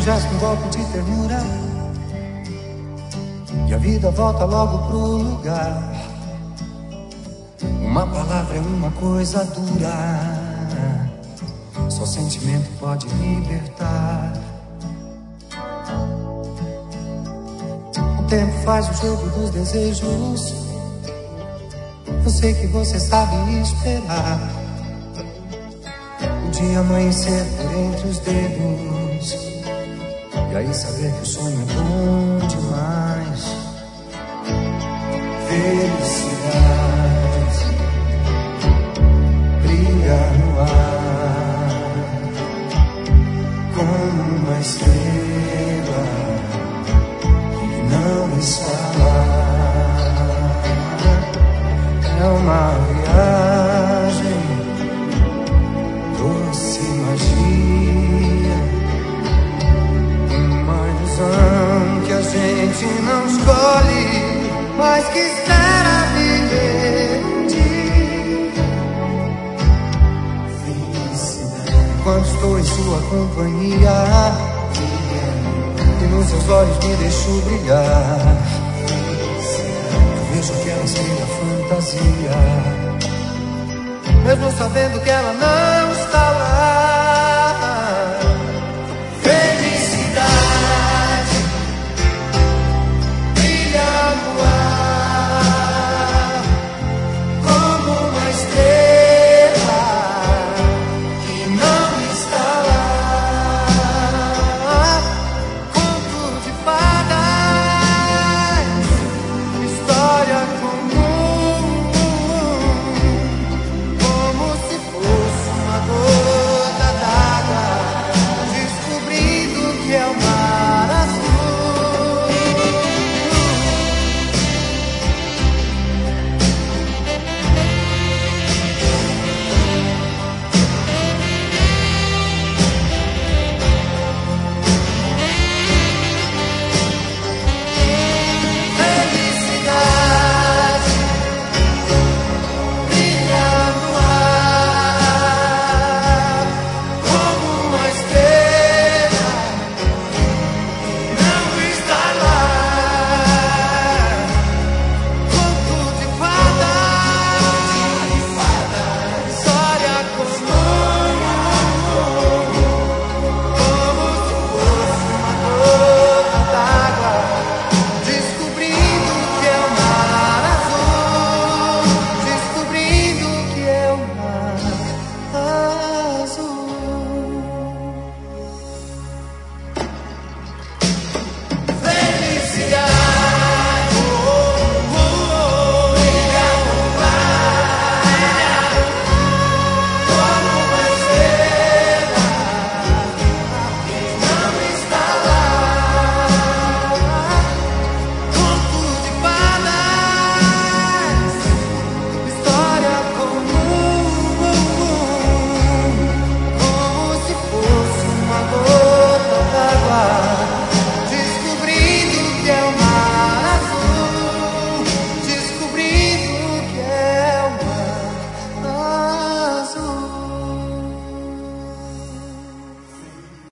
gesto, um golpe de ternura, e a vida volta logo pro lugar. Uma palavra é uma coisa dura, só sentimento pode libertar. O tempo faz o jogo dos desejos, eu sei que você sabe esperar o dia amanhecer por entre os dedos, e aí saber que o sonho é bom demais. Felicidade brilha no ar como uma estrela que não está lá. É uma viagem, doce magia, uma ilusão que a gente não escolhe, mas que espera viver um dia. Felicidade. Quando estou em sua companhia e nos seus olhos me deixo brilhar, eu vejo aquela estrela fantasia, mesmo sabendo que ela não está.